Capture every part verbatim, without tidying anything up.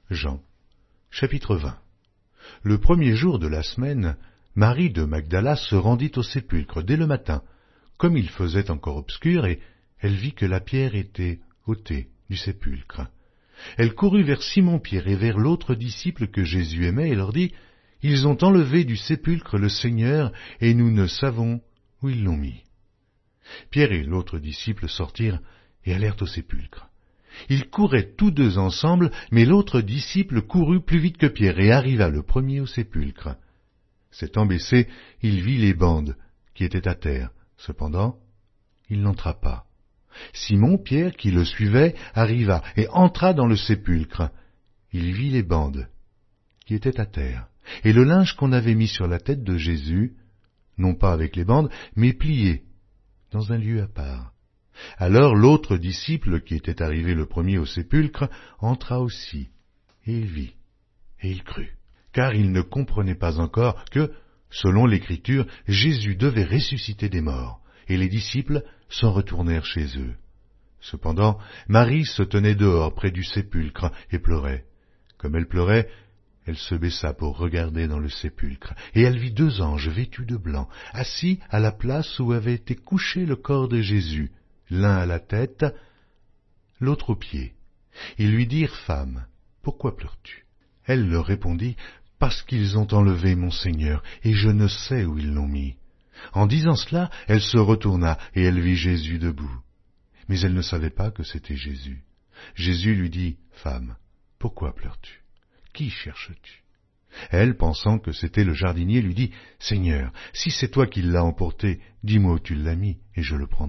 Jean, chapitre vingt. Le premier jour de la semaine, Marie de Magdala se rendit au sépulcre dès le matin, comme il faisait encore obscur, et elle vit que la pierre était ôtée du sépulcre. Elle courut vers Simon-Pierre et vers l'autre disciple que Jésus aimait et leur dit « Ils ont enlevé du sépulcre le Seigneur, et nous ne savons où ils l'ont mis. » Pierre et l'autre disciple sortirent et allèrent au sépulcre. Ils couraient tous deux ensemble, mais l'autre disciple courut plus vite que Pierre et arriva le premier au sépulcre. S'étant baissé, il vit les bandes qui étaient à terre. Cependant, il n'entra pas. Simon, Pierre, qui le suivait, arriva et entra dans le sépulcre. Il vit les bandes qui étaient à terre, et le linge qu'on avait mis sur la tête de Jésus, non pas avec les bandes, mais plié dans un lieu à part. Alors l'autre disciple, qui était arrivé le premier au sépulcre, entra aussi, et il vit, et il crut, car il ne comprenait pas encore que, selon l'Écriture, Jésus devait ressusciter des morts, et les disciples s'en retournèrent chez eux. Cependant, Marie se tenait dehors près du sépulcre et pleurait. Comme elle pleurait, elle se baissa pour regarder dans le sépulcre, et elle vit deux anges vêtus de blanc, assis à la place où avait été couché le corps de Jésus, l'un à la tête, l'autre aux pieds. Ils lui dirent « Femme, pourquoi pleures-tu » Elle leur répondit « Parce qu'ils ont enlevé mon Seigneur, et je ne sais où ils l'ont mis. » En disant cela, elle se retourna, et elle vit Jésus debout. Mais elle ne savait pas que c'était Jésus. Jésus lui dit « Femme, pourquoi pleures-tu ? Qui cherches-tu » Elle, pensant que c'était le jardinier, lui dit « Seigneur, si c'est toi qui l'as emporté, dis-moi où tu l'as mis, et je le prendrai. »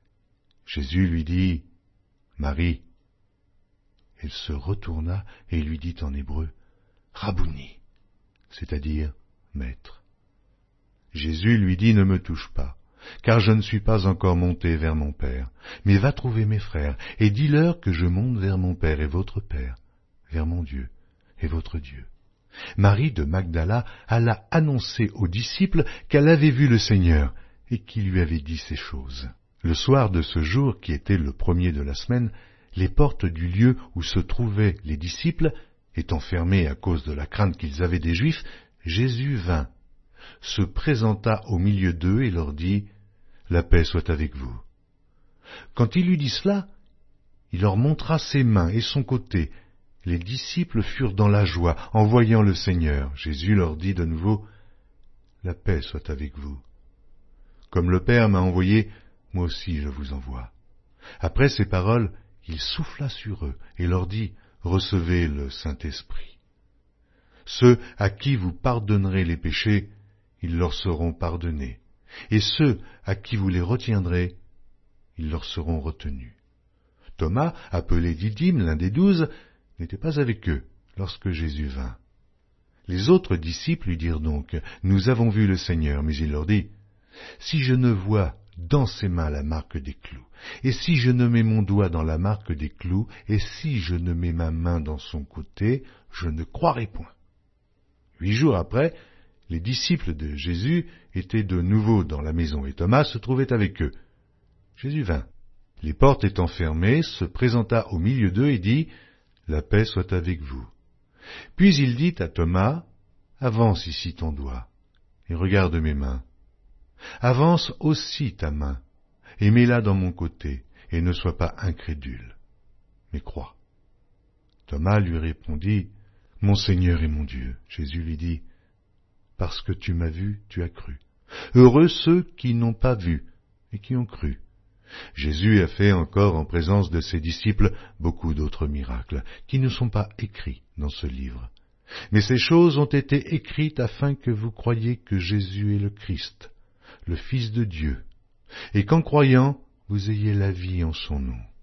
Jésus lui dit « Marie. » Elle se retourna et lui dit en hébreu « Rabouni », c'est-à-dire « Maître ». Jésus lui dit « Ne me touche pas, car je ne suis pas encore monté vers mon Père, mais va trouver mes frères, et dis-leur que je monte vers mon Père et votre Père, vers mon Dieu et votre Dieu. » Marie de Magdala alla annoncer aux disciples qu'elle avait vu le Seigneur et qu'il lui avait dit ces choses. Le soir de ce jour, qui était le premier de la semaine, les portes du lieu où se trouvaient les disciples, étant fermées à cause de la crainte qu'ils avaient des Juifs, Jésus vint, se présenta au milieu d'eux et leur dit « La paix soit avec vous. » Quand il eut dit cela, il leur montra ses mains et son côté. Les disciples furent dans la joie en voyant le Seigneur. Jésus leur dit de nouveau « La paix soit avec vous. Comme le Père m'a envoyé, moi aussi je vous envoie. » Après ces paroles, il souffla sur eux et leur dit « Recevez le Saint-Esprit. Ceux à qui vous pardonnerez les péchés, ils leur seront pardonnés, et ceux à qui vous les retiendrez, ils leur seront retenus. » Thomas, appelé Didyme, l'un des douze, n'était pas avec eux lorsque Jésus vint. Les autres disciples lui dirent donc « Nous avons vu le Seigneur. » Mais il leur dit « Si je ne vois dans ses mains la marque des clous, et si je ne mets mon doigt dans la marque des clous, et si je ne mets ma main dans son côté, je ne croirai point. » Huit jours après, les disciples de Jésus étaient de nouveau dans la maison, et Thomas se trouvait avec eux. Jésus vint. Les portes étant fermées, se présenta au milieu d'eux et dit « La paix soit avec vous. » Puis il dit à Thomas « Avance ici ton doigt, et regarde mes mains. Avance aussi ta main, et mets-la dans mon côté, et ne sois pas incrédule, mais crois. » Thomas lui répondit « Mon Seigneur et mon Dieu. » Jésus lui dit « Parce que tu m'as vu, tu as cru. Heureux ceux qui n'ont pas vu, et qui ont cru. » Jésus a fait encore en présence de ses disciples beaucoup d'autres miracles, qui ne sont pas écrits dans ce livre. Mais ces choses ont été écrites afin que vous croyiez que Jésus est le Christ, le Fils de Dieu, et qu'en croyant, vous ayez la vie en son nom.